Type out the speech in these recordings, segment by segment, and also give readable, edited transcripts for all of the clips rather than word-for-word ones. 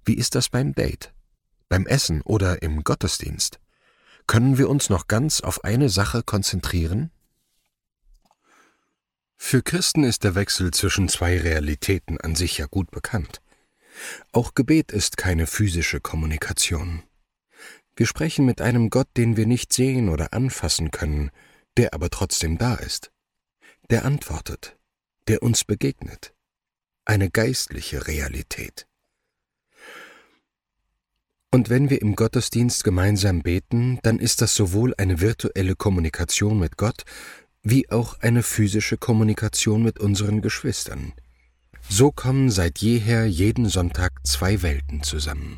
Wie ist das beim Date, beim Essen oder im Gottesdienst? Können wir uns noch ganz auf eine Sache konzentrieren? Für Christen ist der Wechsel zwischen zwei Realitäten an sich ja gut bekannt. Auch Gebet ist keine physische Kommunikation. Wir sprechen mit einem Gott, den wir nicht sehen oder anfassen können, der aber trotzdem da ist, der antwortet, der uns begegnet. Eine geistliche Realität. Und wenn wir im Gottesdienst gemeinsam beten, dann ist das sowohl eine virtuelle Kommunikation mit Gott, wie auch eine physische Kommunikation mit unseren Geschwistern. So kommen seit jeher jeden Sonntag zwei Welten zusammen.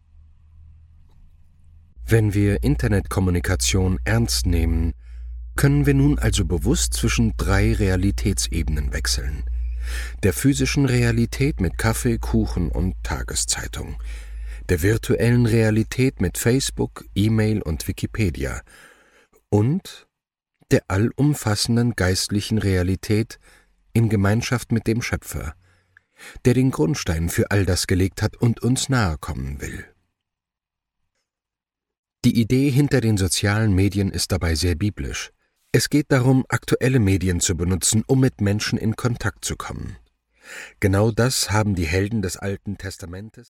Wenn wir Internetkommunikation ernst nehmen, können wir nun also bewusst zwischen drei Realitätsebenen wechseln. Der physischen Realität mit Kaffee, Kuchen und Tageszeitung, der virtuellen Realität mit Facebook, E-Mail und Wikipedia und der allumfassenden geistlichen Realität in Gemeinschaft mit dem Schöpfer, der den Grundstein für all das gelegt hat und uns nahe kommen will. Die Idee hinter den sozialen Medien ist dabei sehr biblisch. Es geht darum, aktuelle Medien zu benutzen, um mit Menschen in Kontakt zu kommen. Genau das haben die Helden des Alten Testamentes